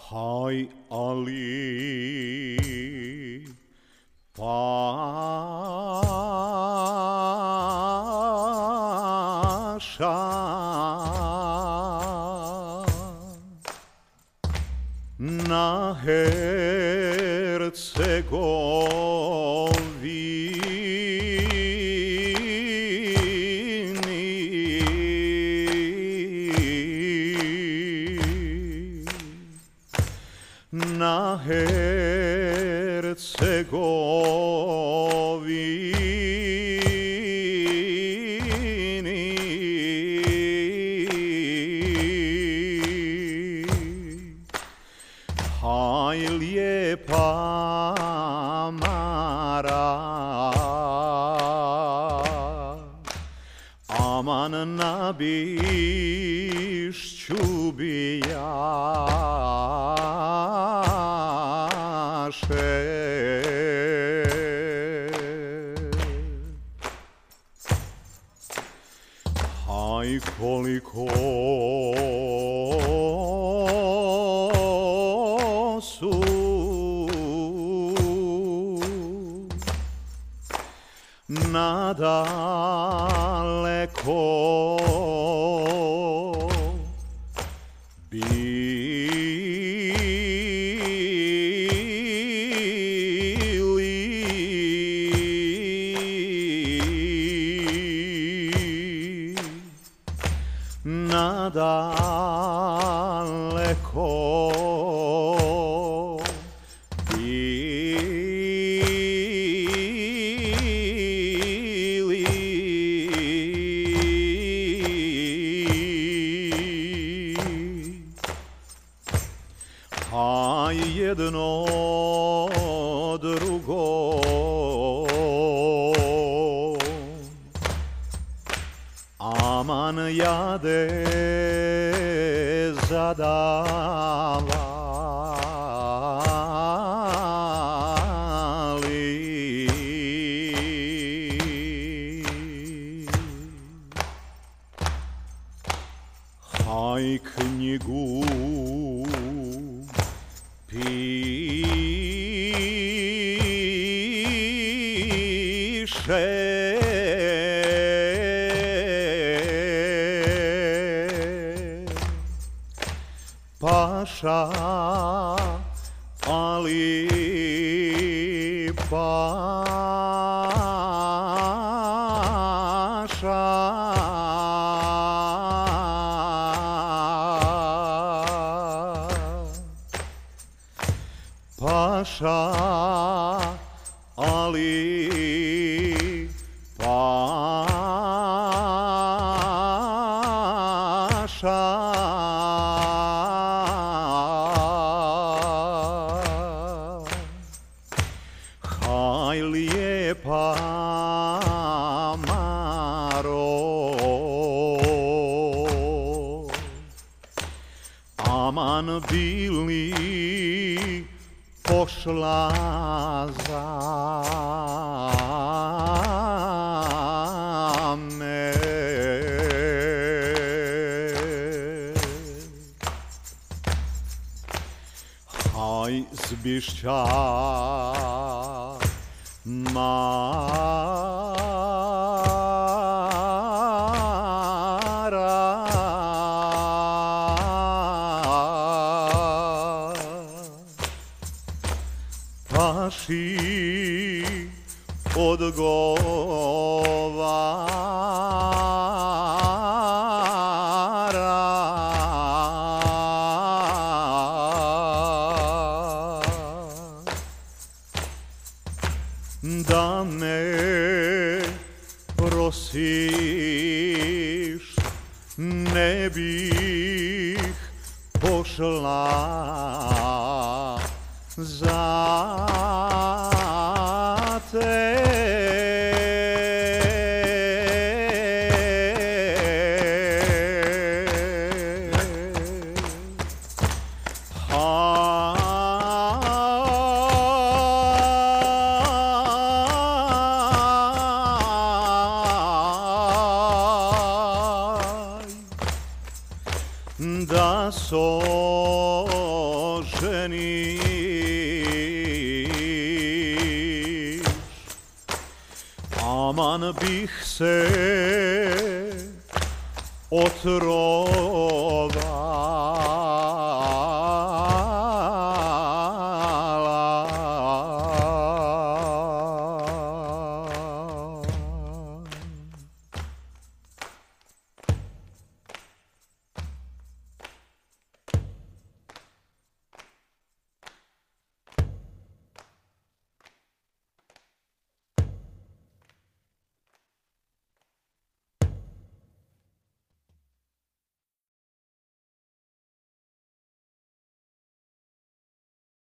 Haj Ali Paša na Hercegovini, na Hercegovini. Haj lijepa Mara, aman na Bišću bijaše. Haj koliko su nadaleko bili, nadaleko a jedno drugo aman jade zadavali. Haj knjigu piše Paša Ali Paša. Paša Ali Paša. Haj lijepa Maro, aman bili pošla za me. Haj z Bišća Mara, Paši odgovara da me prosiš ne bih pošla za te. Da sože promeniš. Aman bih se otrova